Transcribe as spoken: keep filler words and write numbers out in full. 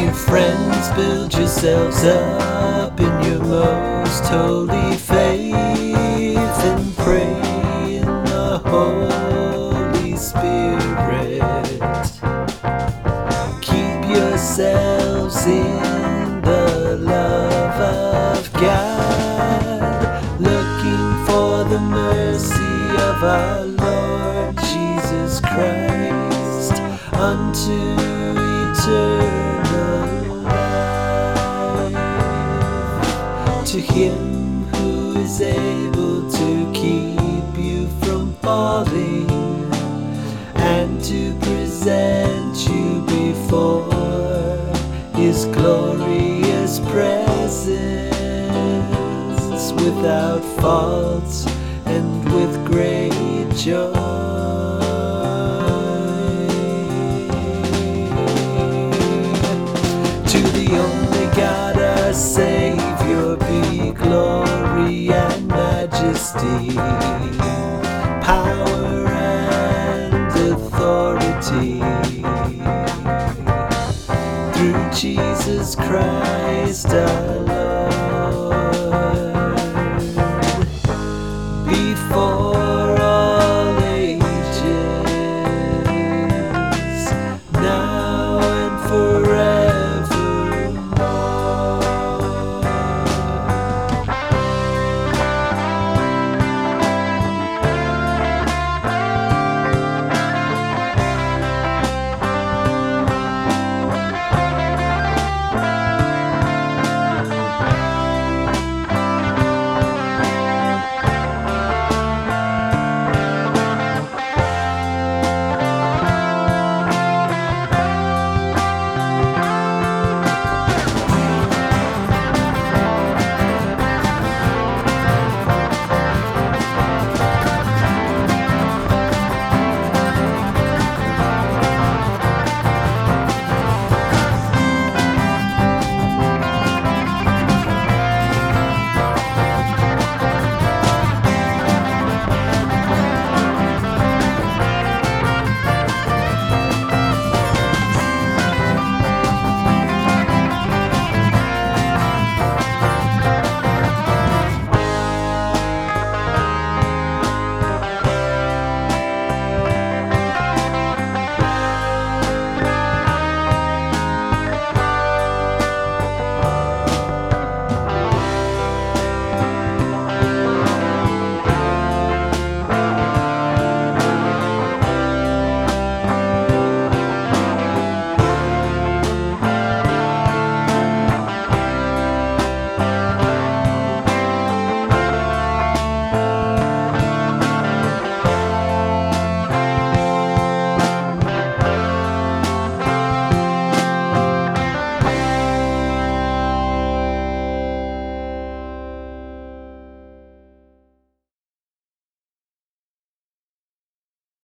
Dear friends, build yourselves up in your most holy faith and pray in the Holy Spirit. Keep yourselves in the love of God, looking for the mercy of our Lord Jesus Christ unto eternal life. To Him who is able to keep you from falling and to present you before His glorious presence without fault and with great joy. To the only God our Savior be glory and majesty, power and authority, through Jesus Christ our Lord.